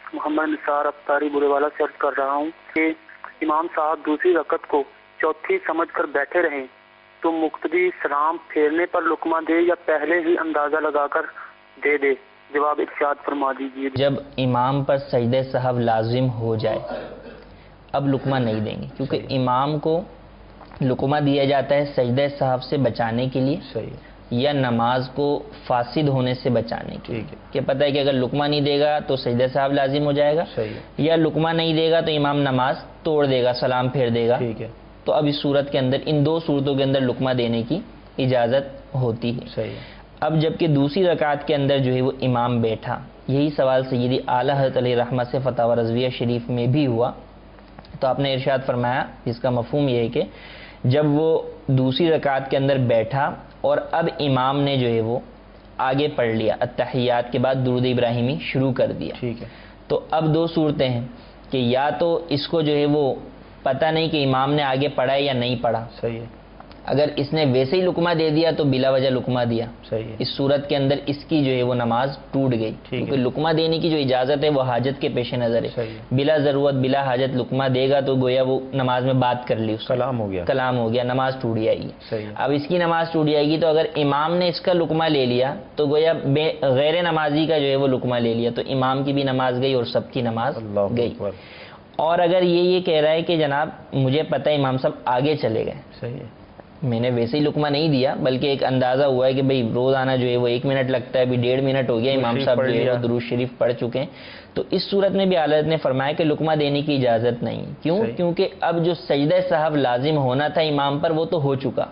محمد نثار افطاری برے والا سے عرض کر رہا ہوں کہ امام صاحب دوسری رکعت کو چوتھی سمجھ کر بیٹھے رہیں تو مقتدی سلام پھیرنے پر لقمہ دے یا پہلے ہی اندازہ لگا کر دے دے؟ جواب ارشاد فرما دیجیے۔ جب امام پر سجدہ سہو لازم ہو جائے اب لقمہ نہیں دیں گے، کیونکہ امام کو لقمہ دیا جاتا ہے سجدہ سہو سے بچانے کے لیے یا نماز کو فاسد ہونے سے بچانے کے لیے، کہ پتہ ہے کہ اگر لقمہ نہیں دے گا تو سجدہ سہو لازم ہو جائے گا، یا لقمہ نہیں دے گا تو امام نماز توڑ دے گا، سلام پھیر دے گا، تو اب اس صورت کے اندر ان دو صورتوں کے اندر لقمہ دینے کی اجازت ہوتی ہے۔ اب جبکہ دوسری رکعت کے اندر جو ہے وہ امام بیٹھا، یہی سوال سیدی اعلیٰ حضرت علیہ رحمت سے فتاوی رضویہ شریف میں بھی ہوا، تو آپ نے ارشاد فرمایا جس کا مفہوم یہ ہے کہ جب وہ دوسری رکعت کے اندر بیٹھا اور اب امام نے جو ہے وہ آگے پڑھ لیا، التحیات کے بعد درود ابراہیمی شروع کر دیا، تو اب دو صورتیں ہیں کہ یا تو اس کو جو ہے وہ پتہ نہیں کہ امام نے آگے پڑھا ہے یا نہیں پڑھا، اگر اس نے ویسے ہی لقمہ دے دیا تو بلا وجہ لقمہ دیا، اس صورت کے اندر اس کی جو ہے وہ نماز ٹوٹ گئی، کیونکہ لقمہ دینے کی جو اجازت ہے وہ حاجت کے پیش نظر ہے، بلا ضرورت بلا حاجت لقمہ دے گا تو گویا وہ نماز میں بات کر لی، کلام ہو گیا، نماز ٹوٹ جائے گی۔ اب اس کی نماز ٹوٹ جائے گی تو اگر امام نے اس کا لقمہ لے لیا تو گویا غیر نمازی کا جو ہے وہ لقمہ لے لیا، تو امام کی بھی نماز گئی اور سب کی نماز گئی۔ اور اگر یہ کہہ رہا ہے کہ جناب مجھے پتہ ہے امام صاحب آگے چلے گئے، میں نے ویسے ہی لقمہ نہیں دیا بلکہ ایک اندازہ ہوا ہے کہ بھئی روزانہ جو ہے وہ 1 منٹ لگتا ہے، ابھی 1.5 منٹ ہو گیا، امام صاحب جو ہے وہ درود شریف پڑھ چکے ہیں، تو اس صورت میں بھی اعلیٰ حضرت نے فرمایا کہ لقمہ دینے کی اجازت نہیں۔ کیوں؟ کیونکہ اب جو سجدہ سہو لازم ہونا تھا امام پر وہ تو ہو چکا،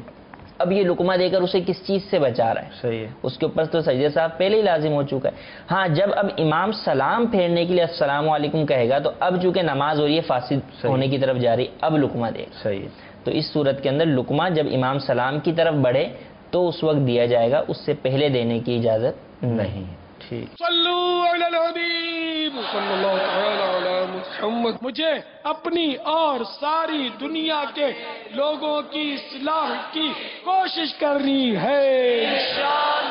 اب یہ لقمہ دے کر اسے کس چیز سے بچا رہا ہے؟ اس کے اوپر تو سجدہ سہو پہلے ہی لازم ہو چکا ہے۔ ہاں جب اب امام سلام پھیرنے کے لیے السلام علیکم کہے گا تو اب چونکہ نماز ہو رہی ہے فاسد ہونے کی طرف جا رہی، اب لقمہ دے گا۔ تو اس صورت کے اندر لقمہ جب امام سلام کی طرف بڑھے تو اس وقت دیا جائے گا، اس سے پہلے دینے کی اجازت نہیں۔ صلو علی الحبیب صلی اللہ تعالی علی محمد۔ مجھے اپنی اور ساری دنیا کے لوگوں کی اصلاح کی کوشش کرنی ہے۔